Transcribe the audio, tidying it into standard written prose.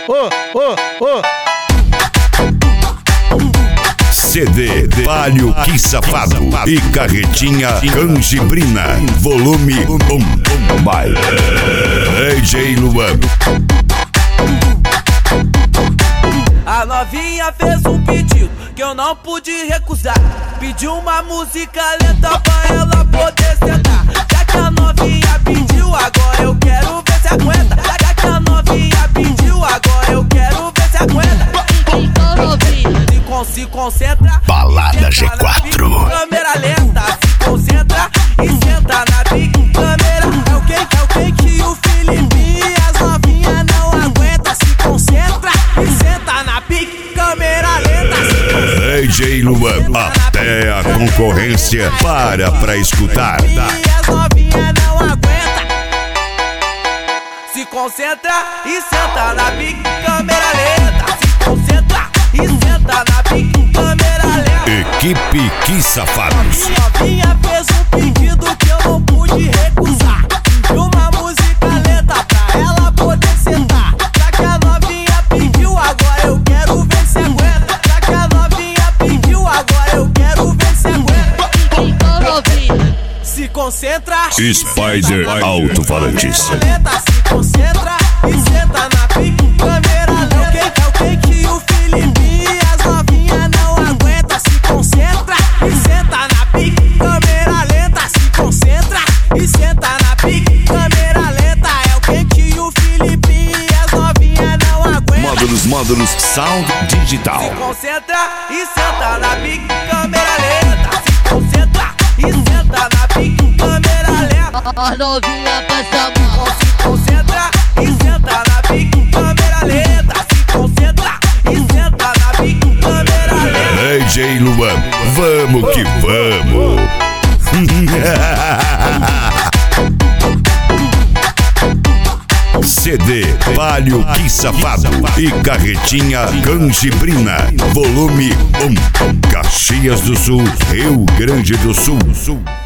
CD Palio Que Safado e Carretinha Canjibrina, volume 1. By DJ Luan. A novinha fez um pedido que eu não pude recusar. Pediu uma música lenta pra ela poder sentar. Já que a novinha pediu, agora eu quero ver se aguenta. Já que a novinha pediu, agora eu quero ver se aguenta. Se concentra, Balada G4. Câmera lenta, se concentra e senta na pique. Câmera é o que o Felipe e as novinhas não aguenta. Se concentra e senta na pique. Câmera lenta, se concentra. DJ Luan, até a concorrência para pra escutar. E as novinhas não aguenta. Se concentra e senta na pique. Câmera lenta, se concentra e senta na pique. Câmera lenta. Equipe Que Safados. Novinha fez um pedido que eu não pude recusar. Pediu uma música lenta pra ela poder sentar. Já que a novinha pediu, agora eu quero ver se aguenta. Já que a novinha pediu, agora eu quero ver se aguenta. Se concentra. Spider Alto-Falantes. Se concentra e senta na pique. Câmera lenta. É o que o Felipe e as novinhas não aguenta. Se concentra e senta na pique. Câmera lenta. Se concentra e senta na pique. Câmera lenta. É o que o Felipe e as novinhas não aguenta. Módulos Sound Digital. Se concentra e senta na pique. Câmera lenta. Se concentra e senta na pique. Câmera lenta. As novinha passa mal. Se concentra e senta na pique. Câmera lenta. Se concentra e senta na pique. Câmera lenta. DJ Luan, vamos que vamos. CD Palio Que Safado e Carretinha Canjibrina, volume 1. Caxias do Sul, Rio Grande do Sul.